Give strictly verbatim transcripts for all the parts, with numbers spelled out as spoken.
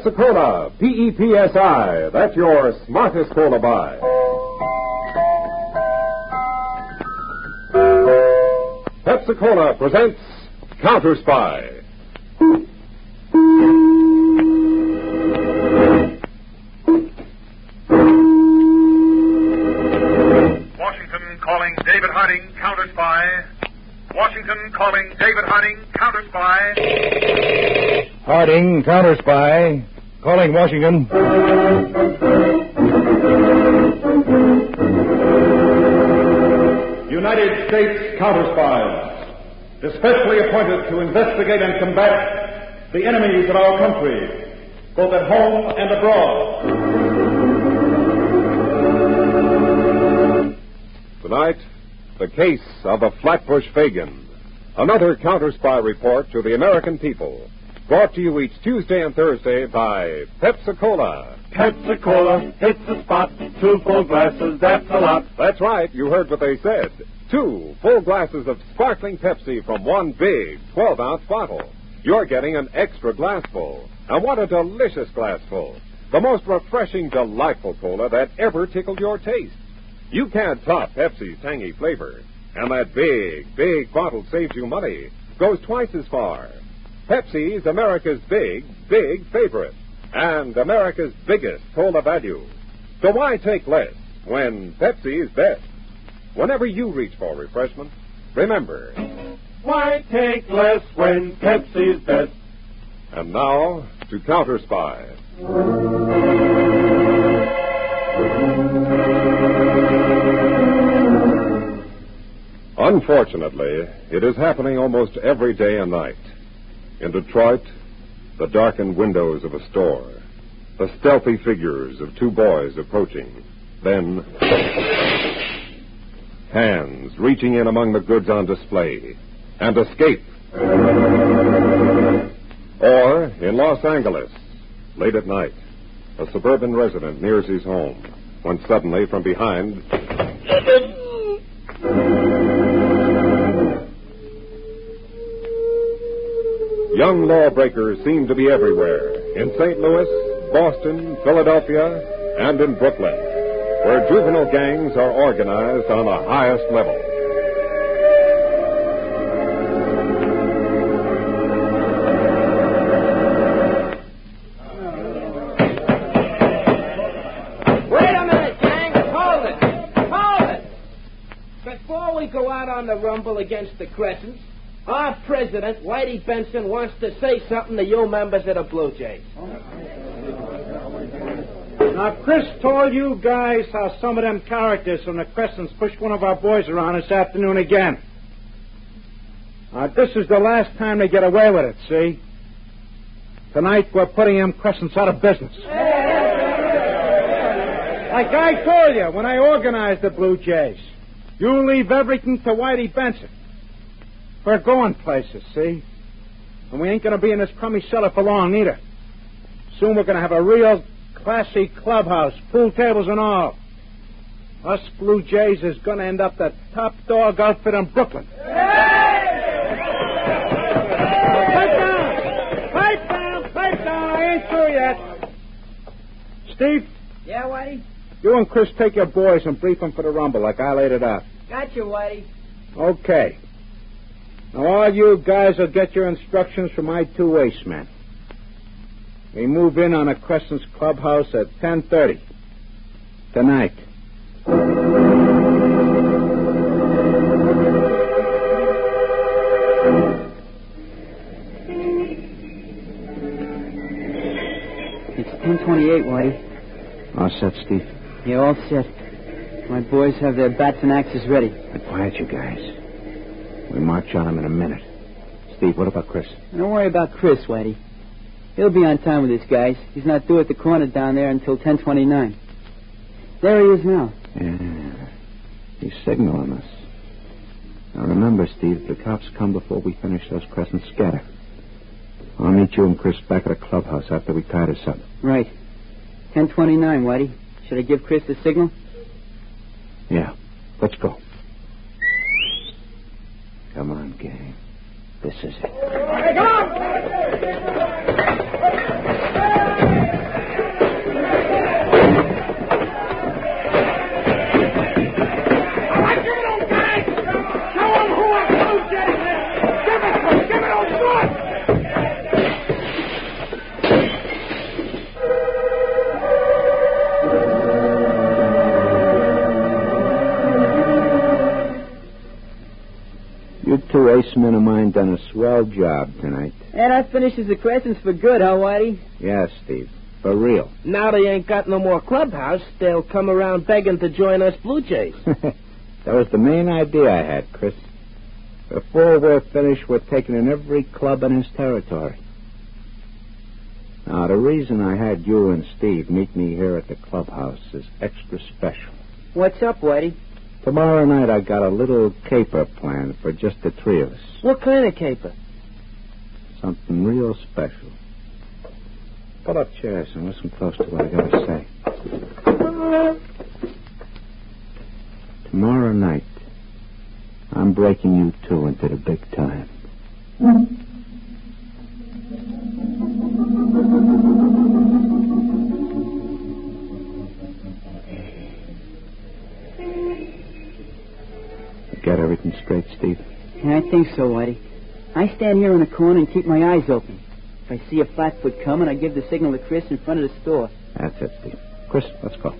Pepsi-Cola, P E P S I. That's your smartest cola buy. Pepsi-Cola presents Counter Spy. Washington calling David Harding, Counter Spy. Washington calling David Harding, Counter Spy. Harding, Counter Spy. Calling Washington. United States Counter Spies, especially appointed to investigate and combat the enemies of our country, both at home and abroad. Tonight, the case of the Flatbush Fagin. Another Counter Spy report to the American people. Brought to you each Tuesday and Thursday by Pepsi-Cola. Pepsi-Cola, hits the spot. Two full glasses, that's a lot. That's right, you heard what they said. Two full glasses of sparkling Pepsi from one big twelve-ounce bottle. You're getting an extra glassful. And what a delicious glassful. The most refreshing, delightful cola that ever tickled your taste. You can't top Pepsi's tangy flavor. And that big, big bottle saves you money. Goes twice as far. Pepsi's America's big, big favorite. And America's biggest cola value. So why take less when Pepsi is best? Whenever you reach for refreshment, remember, why take less when Pepsi's best? And now, to Counter Spy. Unfortunately, it is happening almost every day and night. In Detroit, the darkened windows of a store, the stealthy figures of two boys approaching, then hands reaching in among the goods on display, and escape. Or, in Los Angeles, late at night, a suburban resident nears his home, when suddenly from behind... Young lawbreakers seem to be everywhere, in Saint Louis, Boston, Philadelphia, and in Brooklyn, where juvenile gangs are organized on the highest level. Wait a minute, gang! Hold it! Hold it! Before we go out on the rumble against the Crescents, our president, Whitey Benson, wants to say something to you members of the Blue Jays. Now, Chris told you guys how some of them characters from the Crescents pushed one of our boys around this afternoon again. Now, this is the last time they get away with it, see? Tonight, we're putting them Crescents out of business. Like I told you when I organized the Blue Jays, you leave everything to Whitey Benson. We're going places, see? And we ain't going to be in this crummy cellar for long, either. Soon we're going to have a real classy clubhouse, pool tables and all. Us Blue Jays is going to end up the top dog outfit in Brooklyn. Hey! Pipe down! Pipe down! Pipe down! I ain't through yet. Steve? Yeah, Whitey? You and Chris take your boys and brief them for the rumble like I laid it out. Gotcha, Whitey. Okay. Now, all you guys will get your instructions from my two waste men. We move in on a Crescent's clubhouse at ten thirty tonight. It's ten twenty-eight, Whitey. All set, Steve? Yeah, all set. My boys have their bats and axes ready. Be quiet, you guys. We march on him in a minute. Steve, what about Chris? Don't worry about Chris, Whitey. He'll be on time with his guys. He's not due at the corner down there until ten twenty-nine. There he is now. Yeah. He's signaling us. Now remember, Steve, the cops come before we finish those Crescents scatter. I'll meet you and Chris back at the clubhouse after we tie this up. Right. ten twenty-nine, Whitey. Should I give Chris the signal? Yeah. Let's go. Come on, gang. This is it. Hey, come on! Them two ace men of mine done a swell job tonight. And that finishes the Crescents for good, huh, Whitey? Yeah, Steve. For real. Now they ain't got no more clubhouse, they'll come around begging to join us Blue Jays. That was the main idea I had, Chris. Before we're finished, we're taking in every club in his territory. Now, the reason I had you and Steve meet me here at the clubhouse is extra special. What's up, Whitey? Tomorrow night I got a little caper planned for just the three of us. What kind of caper? Something real special. Pull up chairs and listen close to what I got to say. Tomorrow night, I'm breaking you two into the big time. Get everything straight, Steve? Yeah, I think so, Whitey. I stand here in the corner and keep my eyes open. If I see a flatfoot coming, I give the signal to Chris in front of the store. That's it, Steve. Chris, let's go.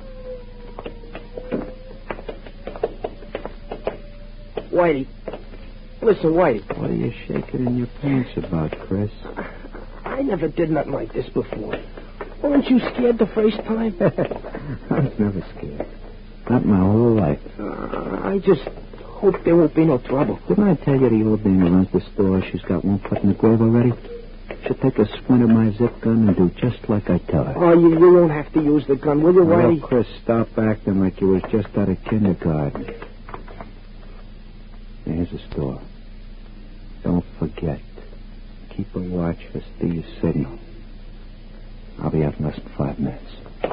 Whitey. Listen, Whitey. What are you shaking in your pants about, Chris? I never did nothing like this before. Weren't you scared the first time? I was never scared. Not my whole life. Uh, I just hope there won't be no trouble. Didn't I tell you the old dame who runs the store, she's got one foot in the grave already? She'll take a squint at my zip gun and do just like I tell her. Oh, you, you won't have to use the gun, will you, Whitey? Well, Chris, stop acting like you was just out of kindergarten. Here's the store. Don't forget. Keep a watch for Steve's signal. I'll be out in less than five minutes.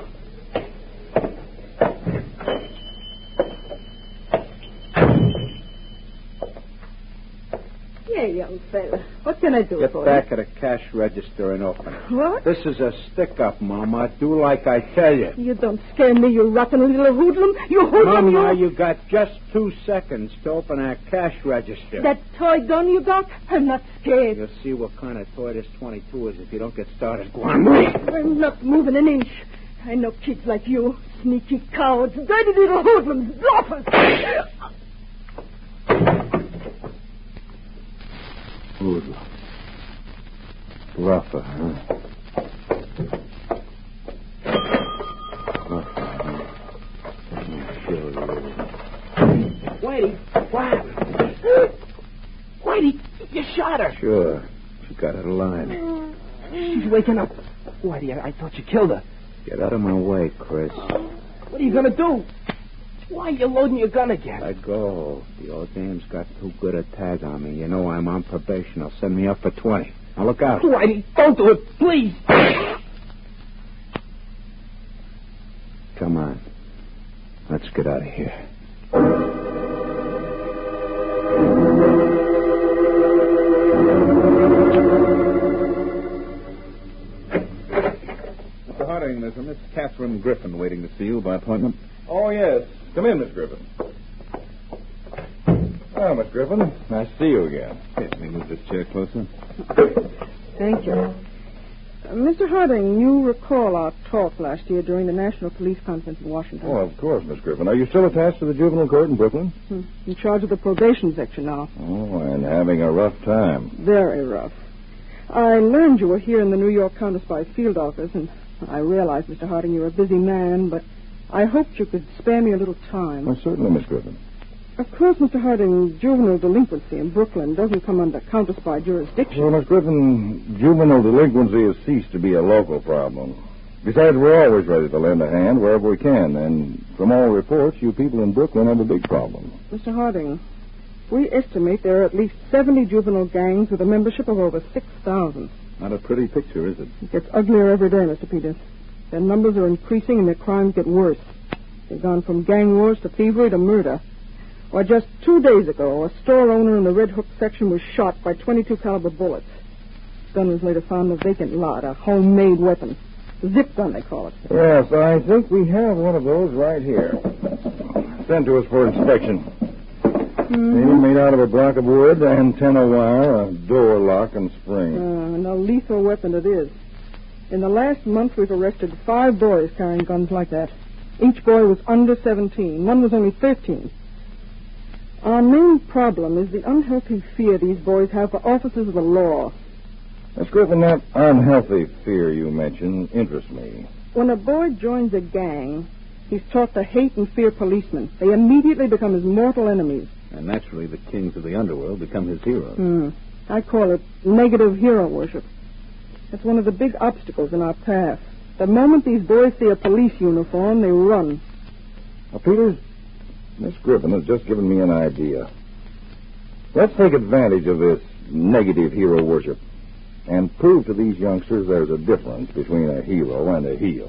Hey, young fella. What can I do Get for back you? at the cash register and open it. What? This is a stick-up, Mama. Do like I tell you. You don't scare me, you rotten little hoodlum. You hoodlum, Mama, you... you got just two seconds to open that cash register. That toy gun you got? I'm not scared. You'll see what kind of toy this twenty-two is if you don't get started. Go on, move. I'm not moving an inch. I know kids like you. Sneaky cowards. Dirty little hoodlums. Bluffers. Hoodlum. Bluffer, huh? Bluffer, huh? Let me show you. Whitey, what happened? Whitey, you shot her. Sure. She got out of line. She's waking up. Whitey, I, I thought you killed her. Get out of my way, Chris. What are you going to do? Why are you loading your gun again? Let go. The old dame's got too good a tag on me. You know I'm on probation. They'll send me up for twenty. Now look out. Whitey, don't do it, please. Come on. Let's get out of here. Mister Harding, there's a Miss Catherine Griffin waiting to see you by appointment. Oh, yes. Come in, Miss Griffin. Well, Miss Griffin, nice to see you again. Here, let me move this chair closer. Thank you. Uh, Mister Harding, you recall our talk last year during the National Police Conference in Washington. Oh, of course, Miss Griffin. Are you still attached to the juvenile court in Brooklyn? Hmm. In charge of the probation section now. Oh, and having a rough time. Very rough. I learned you were here in the New York Counter-Spy field office, and I realize, Mister Harding, you're a busy man, but I hoped you could spare me a little time. Oh, certainly, Miss Griffin. Of course, Mister Harding, juvenile delinquency in Brooklyn doesn't come under counter-spy jurisdiction. Well, Miss Griffin, juvenile delinquency has ceased to be a local problem. Besides, we're always ready to lend a hand wherever we can, and from all reports, you people in Brooklyn have a big problem. Mister Harding, we estimate there are at least seventy juvenile gangs with a membership of over six thousand. Not a pretty picture, is it? It gets uglier every day, Mister Peters. Their numbers are increasing and their crimes get worse. They've gone from gang wars to thievery to murder. Why, just two days ago, a store owner in the Red Hook section was shot by twenty-two caliber bullets. The gun was later found in a vacant lot, a homemade weapon. Zip gun, they call it. Yes, I think we have one of those right here. Sent to us for inspection. Mm-hmm. Made out of a block of wood, antenna wire, a door lock, and spring. Uh, and a lethal weapon it is. In the last month, we've arrested five boys carrying guns like that. Each boy was under seventeen. One was only thirteen. Our main problem is the unhealthy fear these boys have for officers of the law. Miss Griffin, that unhealthy fear you mentioned interests me. When a boy joins a gang, he's taught to hate and fear policemen. They immediately become his mortal enemies. And naturally, the kings of the underworld become his heroes. Hmm. I call it negative hero worship. That's one of the big obstacles in our path. The moment these boys see a police uniform, they run. Now, Peters, Miss Griffin has just given me an idea. Let's take advantage of this negative hero worship and prove to these youngsters there's a difference between a hero and a heel.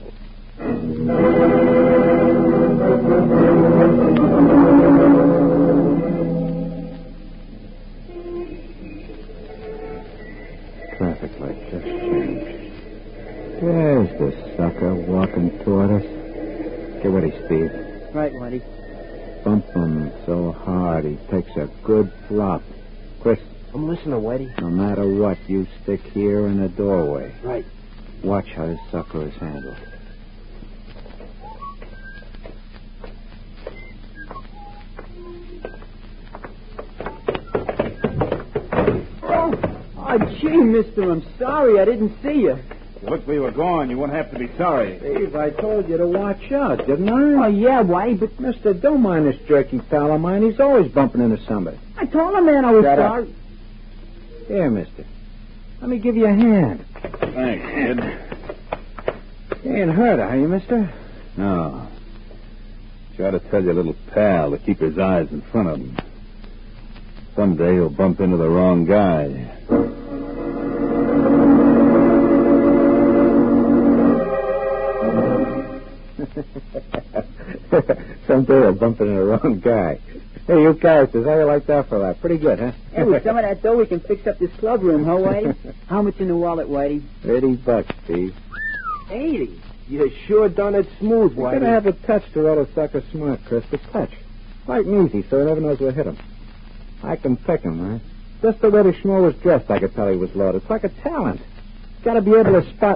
Traffic light just changed. There's the sucker walking toward us. Get ready, Steve. Right, Whitey. Bump him so hard he takes a good flop. Chris, I'm listening, Whitey. no matter what, you stick here in the doorway. Right. Watch how this sucker is handled. Oh, gee, mister, I'm sorry. I didn't see you. You looked where you were going. You won't have to be sorry. Steve, I told you to watch out, didn't I? Oh, yeah, Whitey, but Mister, don't mind this jerky pal of mine. He's always bumping into somebody. I told him, man, I was Shut up. sorry. Here, mister. Let me give you a hand. Thanks, kid. You ain't hurt, are you, mister? No. Try to tell your little pal to keep his eyes in front of him. Someday he'll bump into the wrong guy. Someday I'll bump into the wrong guy. Hey, you characters, how you like that for that? Pretty good, huh? Hey, with some of that dough, we can fix up this club room, huh, Whitey? How much in the wallet, Whitey? Thirty bucks, Steve. Eighty. You sure done it smooth, You gotta have a touch to roll a sucker smart, Chris. The touch. Light and easy, so he never knows where to hit him. I can pick him, right? Just the way the schmo was dressed, I could tell he was loaded. It's like a talent. Gotta be able to spot...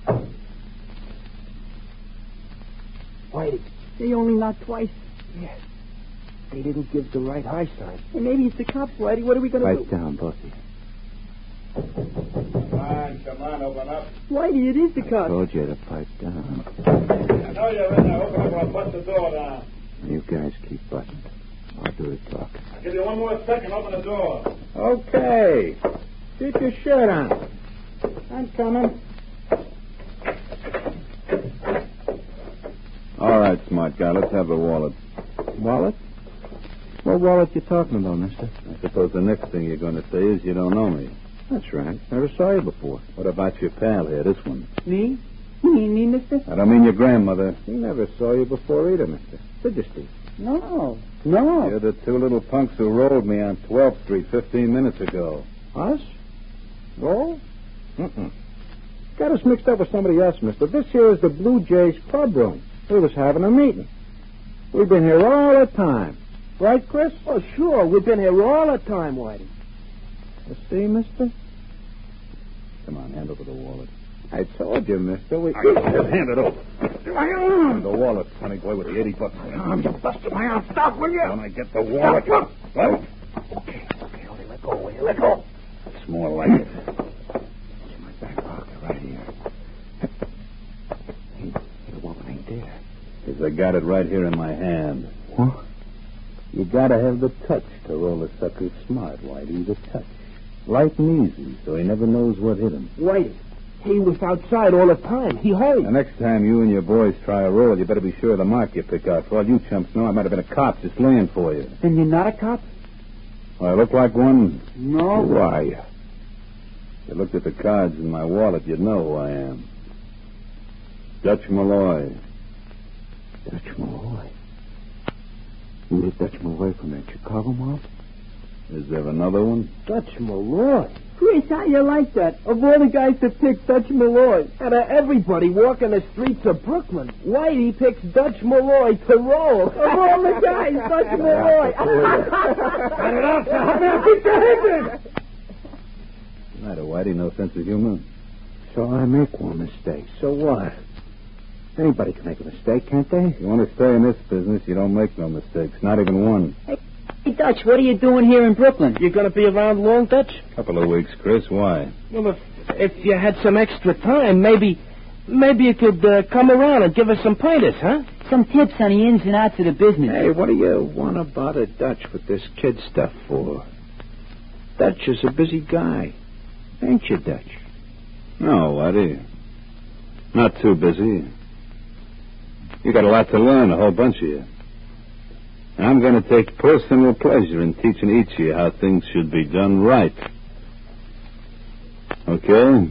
Whitey. They only knocked twice. Yes. They didn't give the right high sign. Hey, maybe it's the cops, Whitey. What are we going to Pipe do? down, both of you. Come on, come on, open up. Whitey, it is the I cops. told you to pipe down. I know you're in there. Open up or I'll bust the door down. You guys keep buttoned. I'll do the talking. I'll give you one more second. Open the door. Okay. Keep your shirt on. I'm coming. All right, smart guy. Let's have the wallet. Wallet? What wallet you talking about, mister? I suppose the next thing you're going to say is you don't know me. That's right. Never saw you before. What about your pal here, this one? Me? Me, me, mister? I don't mean your grandmother. We never saw you before either, mister. Did you, Steve? No. No. You're the two little punks who rolled me on twelfth Street fifteen minutes ago. Us? Roll? Mm-mm. Got us mixed up with somebody else, mister. This here is the Blue Jays club room. We was having a meeting. We've been here all the time. Right, Chris? Oh, sure. We've been here all the time, Whitey. You see, mister? Come on, hand over the wallet. I told you, mister. We... Just hand it over. The wallet, funny boy, with the eighty bucks in it. Oh, you busted my arm. Stop, will you? Don't I get the wallet? Stop. What? Okay, okay. Only let go, will you? Let go. It's more like it. It's in my back pocket right here. Hey, the woman ain't there. Because I got it right here in my hand. What? You gotta have the touch to roll a sucker smart, Whitey. The touch. Light and easy, so he never knows what hit him. Whitey. He was outside all the time. He hurried. The next time you and your boys try a roll, you better be sure of the mark you pick out. For all you chumps know, I might have been a cop just laying for you. Then you're not a cop? Well, I look like one? No. Why? If you looked at the cards in my wallet, you'd know who I am. Dutch Malloy. Dutch Malloy? You hit Dutch Malloy from that Chicago mob? Is there another one? Dutch Malloy. Chris, how you like that? Of all the guys to pick, Dutch Malloy. Out of everybody walking the streets of Brooklyn, Whitey picks Dutch Malloy to roll. Of all the guys, Dutch Malloy. Cut it off, sir. Help me out. Keep your hands in. What's the matter, Whitey? No sense of humor? So I make one mistake. So what? Anybody can make a mistake, can't they? If you want to stay in this business, you don't make no mistakes. Not even one. Hey, Hey, Dutch, what are you doing here in Brooklyn? You going to be around long, Dutch? Couple of weeks, Chris. Why? Well, if, if you had some extra time, maybe maybe you could uh, come around and give us some pointers, huh? Some tips on the ins and outs of the business. Hey, what do you want to bother Dutch with this kid stuff for? Dutch is a busy guy. Ain't you, Dutch? No, Whitey. Not too busy. You got a lot to learn, a whole bunch of you. And I'm going to take personal pleasure in teaching each of you how things should be done right. Okay?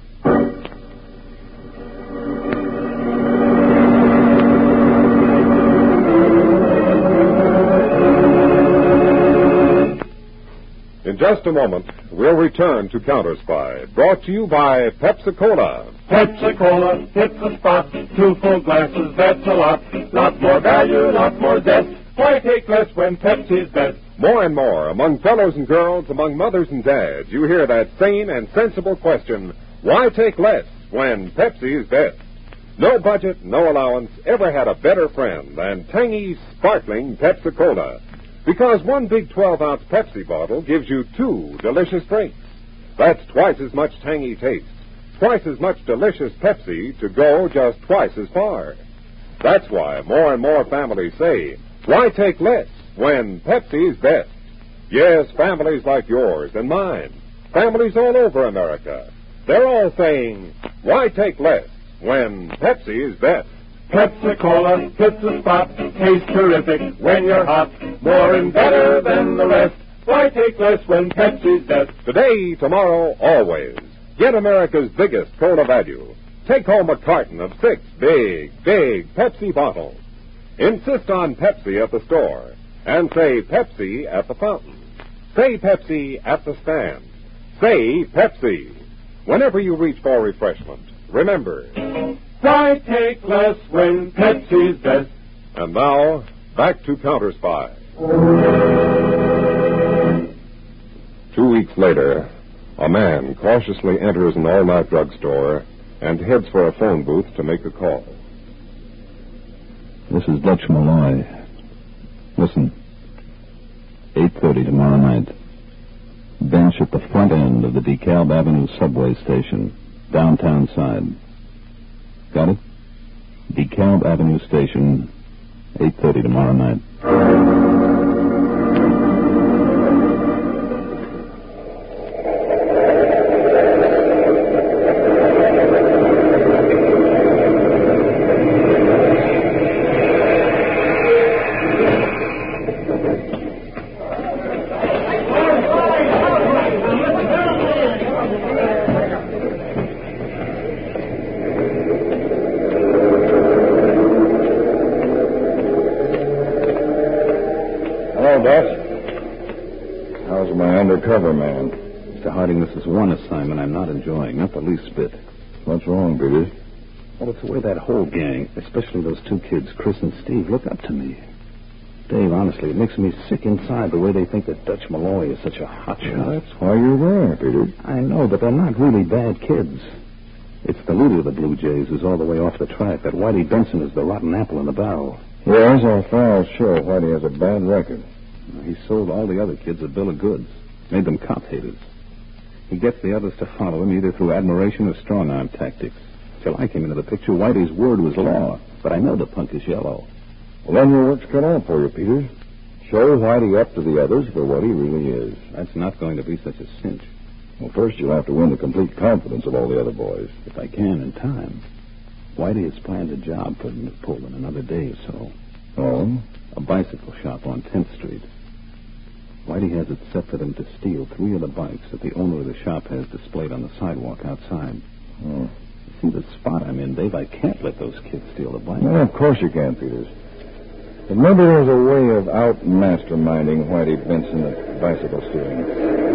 In just a moment, we'll return to Counter Spy, brought to you by Pepsi-Cola. Pepsi-Cola hits the spot. Two full glasses, that's a lot. Lot more value, lot more zest. Why take less when Pepsi's best? More and more, among fellows and girls, among mothers and dads, you hear that sane and sensible question, why take less when Pepsi is best? No budget, no allowance ever had a better friend than tangy, sparkling Pepsi-Cola. Because one big twelve-ounce Pepsi bottle gives you two delicious drinks. That's twice as much tangy taste, twice as much delicious Pepsi to go just twice as far. That's why more and more families say, why take less when Pepsi's best? Yes, families like yours and mine, families all over America, they're all saying, why take less when Pepsi is best? Pepsi-Cola hits the spot. Tastes terrific when you're hot. More and better than the rest. Why take less when Pepsi's best? Today, tomorrow, always. Get America's biggest cola value. Take home a carton of six big, big Pepsi bottles. Insist on Pepsi at the store. And say Pepsi at the fountain. Say Pepsi at the stand. Say Pepsi. Whenever you reach for refreshment, remember, why take less when Pepsi's best? And now, back to Counter Spy. Two weeks later, a man cautiously enters an all-night drugstore and heads for a phone booth to make a call. This is Dutch Malloy. Listen, eight thirty tomorrow night. Bench at the front end of the DeKalb Avenue subway station, downtown side. Got it? DeKalb Avenue Station, eight thirty tomorrow night. Undercover man. Mister Harding, this is one assignment I'm not enjoying, not the least bit. What's wrong, Peters? Well, it's the way that whole gang, especially those two kids, Chris and Steve, look up to me. Dave, honestly, it makes me sick inside the way they think that Dutch Malloy is such a hotshot. Well, that's why you're there, Peters. I know, but they're not really bad kids. It's the leader of the Blue Jays who's all the way off the track. That Whitey Benson is the rotten apple in the barrel. Yes, our files show Whitey has a bad record. He sold all the other kids a bill of goods. Made them cop haters. He gets the others to follow him either through admiration or strong-arm tactics. Till I came into the picture, Whitey's word was law. But I know the punk is yellow. Well, then your work's cut out for you, Peters. Show Whitey up to the others for what he really is. That's not going to be such a cinch. Well, first you'll have to win the complete confidence of all the other boys. If I can in time. Whitey has planned a job for him to pull in another day or so. Oh? A bicycle shop on tenth Street. Whitey has it set for them to steal three of the bikes that the owner of the shop has displayed on the sidewalk outside. Oh. See the spot I'm in, Dave? I can't let those kids steal the bikes. No, of course you can't, Peters. But maybe there's a way of out-masterminding Whitey Benson at bicycle stealing.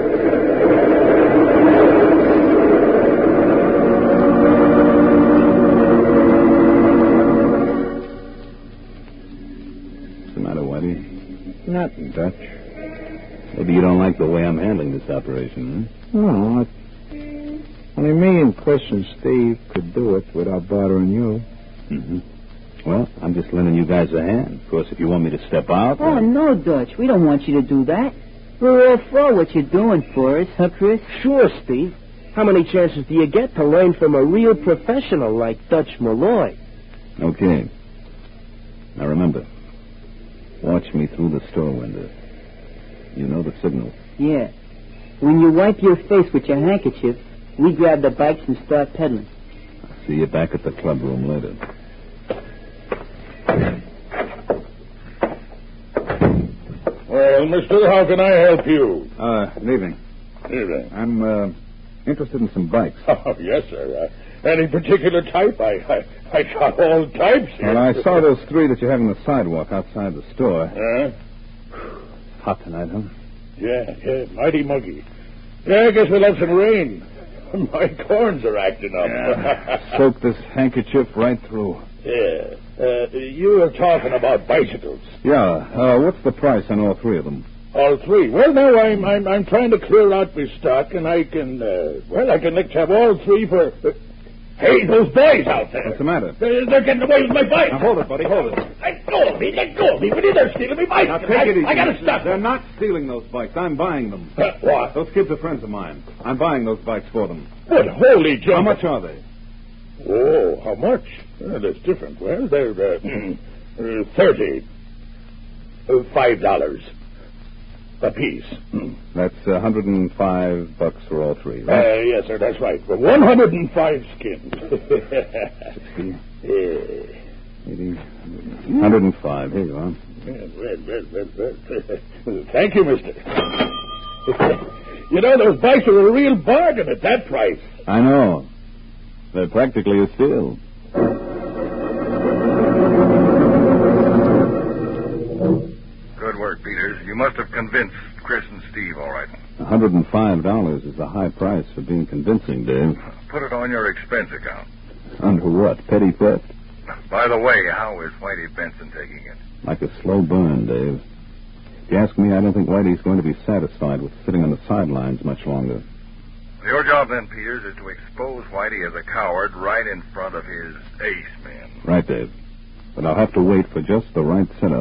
What's the matter, Whitey? Nothing, Dutch. Maybe you don't like the way I'm handling this operation, huh? No, it, only me and Chris and Steve could do it without bothering you. Mm-hmm. Well, I'm just lending you guys a hand. Of course, if you want me to step out... Oh, then... no, Dutch. We don't want you to do that. We're all for what you're doing for us, huh, Chris? Sure, Steve. How many chances do you get to learn from a real professional like Dutch Malloy? Okay. Now remember, watch me through the store window. You know the signal. Yeah. When you wipe your face with your handkerchief, we grab the bikes and start pedaling. I'll see you back at the club room later. Well, mister, how can I help you? Uh, good evening. Evening. I'm, uh, interested in some bikes. Oh, yes, sir. Uh, any particular type? I, I I got all types here. Well, I saw those three that you have on the sidewalk outside the store. Huh? It's hot tonight, huh? Yeah, yeah, mighty muggy. Yeah, I guess we'll have some rain. My corns are acting up. Yeah. Soak this handkerchief right through. Yeah. Uh, you were talking about bicycles. Yeah. Uh, what's the price on all three of them? All three? Well, now I'm I'm, I'm trying to clear out my stock, and I can, uh, well, I can let you have all three for... Uh, hey, those boys out there. What's the matter? They're, they're getting away with my bike. Now, hold it, buddy, hold it. Let go of me, let go of me. But they're stealing my bike. Now, take I, it easy. I gotta stop They're them. not stealing those bikes. I'm buying them. Uh, what? Those kids are friends of mine. I'm buying those bikes for them. What, holy jump. How much are they? Oh, how much? Well, that's different. Well, they're uh, uh, thirty. Uh, five dollars a piece. That's a hundred and five bucks for all three, Uh, right? yes, sir, that's right. For one hundred and five skins. Sixty, Yeah. eighty, hundred and five. Here you are. Well, well, well, well. Thank you, mister. You know, those bikes are a real bargain at that price. I know. They're practically a steal. Good work, Peters. You must have convinced Chris and Steve all right. one hundred and five dollars is a high price for being convincing, Dave. Put it on your expense account. Under what? Petty theft? By the way, how is Whitey Benson taking it? Like a slow burn, Dave. If you ask me, I don't think Whitey's going to be satisfied with sitting on the sidelines much longer. Your job then, Peters, is to expose Whitey as a coward right in front of his ace men. Right, Dave. But I'll have to wait for just the right setup.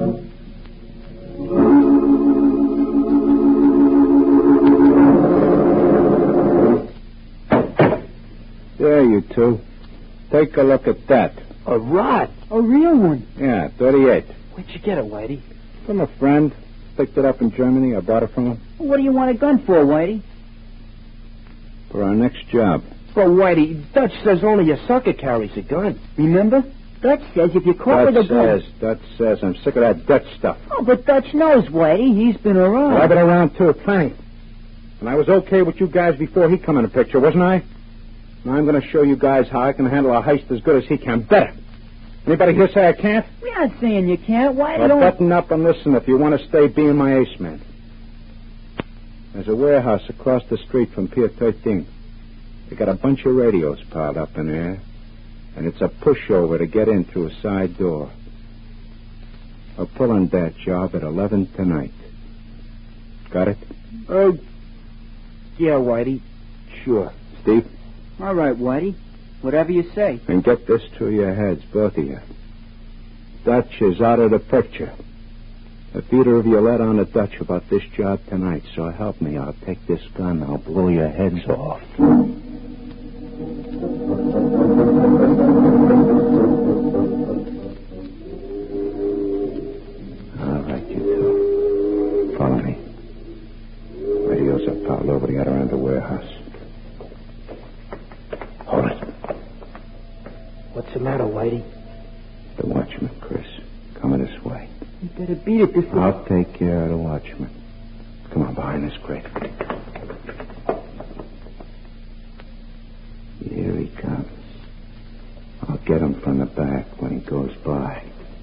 There, you two. Take a look at that. A rod? A real one. Yeah, thirty-eight. Where'd you get it, Whitey? From a friend. Picked it up in Germany. I bought it from him. What do you want a gun for, Whitey? For our next job. But, Whitey, Dutch says only a sucker carries a gun. Remember? Dutch says if you're caught Dutch with a gun... says, Dutch says. I'm sick of that Dutch stuff. Oh, but Dutch knows, Whitey. He's been around. Well, I've been around, too, plenty. And I was okay with you guys before he come in the picture, wasn't I? Now I'm going to show you guys how I can handle a heist as good as he can. Better. Anybody here say I can't? We're not saying you can't. Why Well, don't... button up and listen if you want to stay being my ace man. There's a warehouse across the street from Pier thirteen. They got a bunch of radios piled up in there, and it's a pushover to get in through a side door. I'll pull on that job at eleven tonight. Got it? Oh, yeah, Whitey. Sure. Steve? All right, Whitey. Whatever you say. And get this through your heads, both of you. Dutch is out of the picture. If either of you let on to Dutch about this job tonight, so help me, I'll take this gun, I'll blow your heads off. All right, you two. Follow me. Radios are piled over the other end of the warehouse. Hold it. What's the matter, Whitey? The watchman, Chris. Coming this way. You better beat it before... I'll take care of the watchman. Come on, behind this crate. Here he comes. I'll get him from the back when he goes by.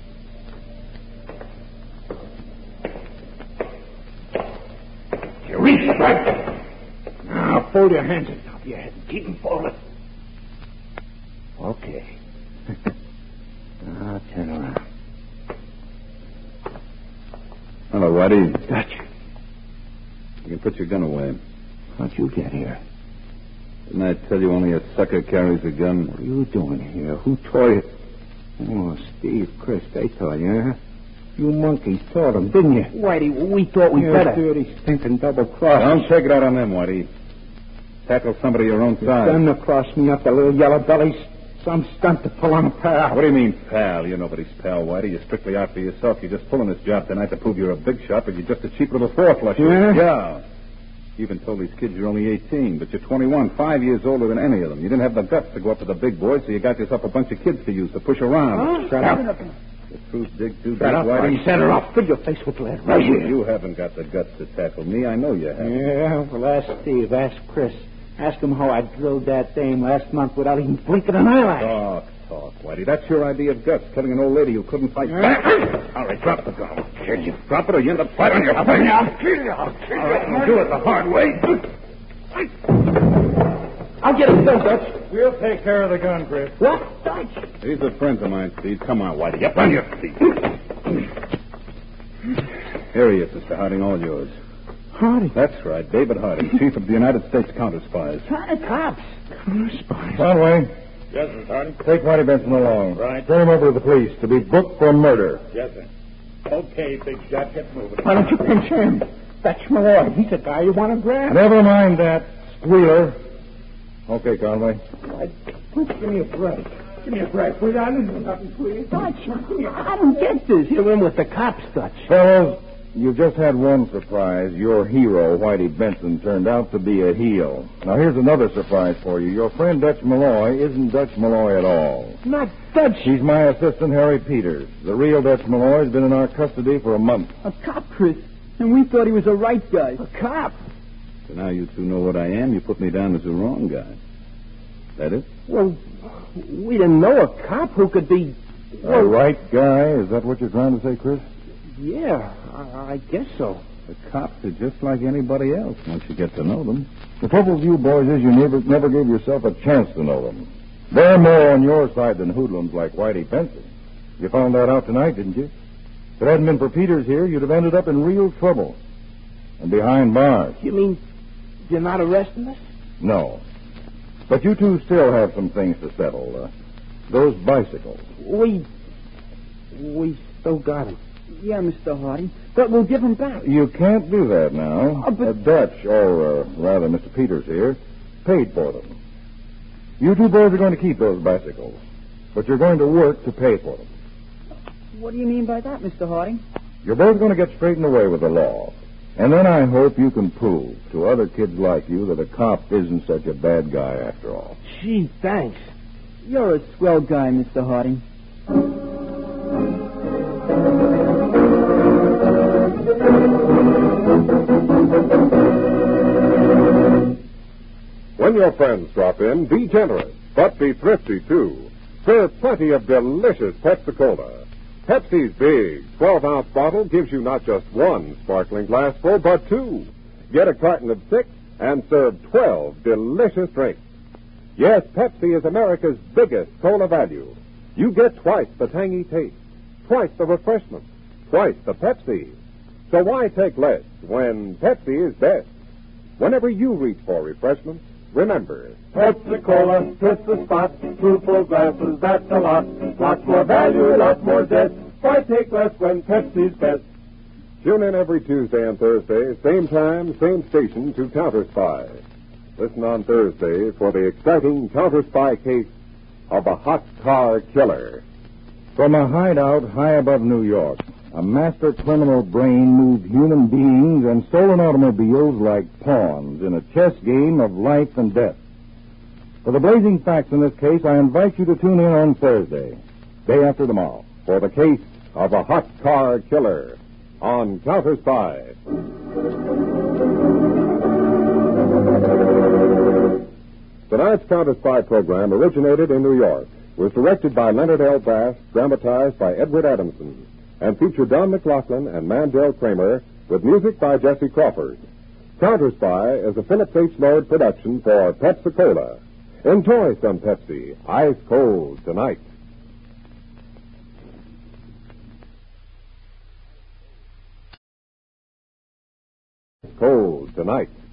You reach right. Now, fold your hands on top of your head and keep them folded. Okay. I'll turn around. Hello, Whitey. Dutch, You can put your gun away. how'd you get here? Didn't I tell you only a sucker carries a gun? What are you doing here? Who taught you? Oh, Steve, Chris, they told you, huh? You monkeys told them, didn't you? Whitey, we thought we'd you better. dirty, stinking double-cross. Don't take it out on them, Whitey. Tackle somebody your own size. Them to cross me up, the little yellow bellies. Some stunt to pull on a pal. What do you mean, pal? You're nobody's pal, Whitey. You're strictly out for yourself. You're just pulling this job tonight to prove you're a big shot, but you're just a cheap little four-flusher. Yeah? Yeah. You even told these kids you're only eighteen, but you're twenty-one, five years older than any of them. You didn't have the guts to go up to the big boys, so you got yourself a bunch of kids to use to push around. Huh? Shut up. The truth dig too deep, Shut up, Whitey. I set her off. Fill your face with lead. Right here. You haven't got the guts to tackle me. I know you haven't. Yeah, well, ask Steve. Ask Chris. Ask him how I drilled that dame last month without even blinking an eyelash. Talk, talk, Whitey. That's your idea of guts, killing an old lady who couldn't fight back. All right, drop the gun. I'll kill you. Drop it or you end up flat on your face. I'll kill you. I'll kill you. All right, we'll do it the hard way. I'll get it done, Dutch. We'll take care of the gun, Chris. What? Dutch? These are friends of mine, Steve. Come on, Whitey. Get on your feet. Here he is, Mister Harding, all yours. Harding? That's right, David Harding, Chief of the United States Counter Spies. Counter cops. Counter spies. Conway, Yes, Mister Harding. take Whitey Benson along. Right. Turn him over to the police to be booked for murder. Yes, sir. Okay, big shot. Get moving. Why don't you pinch him? Dutch Malloy. He's the guy you want to grab. Never mind that, squealer. Okay, Conway. Why, please give me a break. Give me a break. Please, I didn't do nothing to you. Dutch, I don't get this. You're in with the cops, Dutch. Fellows, you've just had one surprise. Your hero, Whitey Benson, turned out to be a heel. Now, here's another surprise for you. Your friend Dutch Malloy isn't Dutch Malloy at all. Not Dutch. He's my assistant, Harry Peters. The real Dutch Malloy has been in our custody for a month. A cop, Chris. And we thought he was a right guy. A cop. So now you two know what I am. You put me down as the wrong guy. That it? Well, we didn't know a cop who could be... A right guy? Is that what you're trying to say, Chris? Yeah, I, I guess so. The cops are just like anybody else once you get to know them. The trouble with you boys is you never, never gave yourself a chance to know them. They're more on your side than hoodlums like Whitey Benson. You found that out tonight, didn't you? If it hadn't been for Peters here, you'd have ended up in real trouble. And behind bars. You mean you're not arresting us? No. But you two still have some things to settle. Uh, those bicycles. We... We still got him. Yeah, Mister Harding. But we'll give him back. You can't do that now. Oh, but- Uh, Dutch, or uh, rather Mister Peters here, paid for them. You two boys are going to keep those bicycles. But you're going to work to pay for them. What do you mean by that, Mister Harding? You're both going to get straightened away with the law. And then I hope you can prove to other kids like you that a cop isn't such a bad guy after all. Gee, thanks. You're a swell guy, Mister Harding. When your friends drop in, be generous, but be thrifty, too. Serve plenty of delicious Pepsi-Cola. Pepsi's big twelve-ounce bottle gives you not just one sparkling glassful, but two. Get a carton of six and serve twelve delicious drinks. Yes, Pepsi is America's biggest cola value. You get twice the tangy taste, twice the refreshment, twice the Pepsi. So why take less when Pepsi is best? Whenever you reach for refreshment, remember, Pepsi-Cola, hits the spot, two full glasses, that's a lot. Lots more value, lots more zest. Why take less when Pepsi's best? tune in every Tuesday and Thursday, same time, same station, to Counter Spy. Listen on Thursday for the exciting Counter Spy case of a hot car killer. From a hideout high above New York, a master criminal brain moved human beings and stolen automobiles like pawns in a chess game of life and death. For the blazing facts in this case, I invite you to tune in on Thursday, day after tomorrow, For the case of a hot car killer on Counter Spy. Tonight's Counter Spy program originated in New York, was directed by Leonard L. Bass, dramatized by Edward Adamson, and featured Don McLaughlin and Mandel Kramer, with music by Jesse Crawford. Counter Spy is a Phillips H. Lord production for Pepsi-Cola. Enjoy some Pepsi, ice cold tonight. Cold tonight.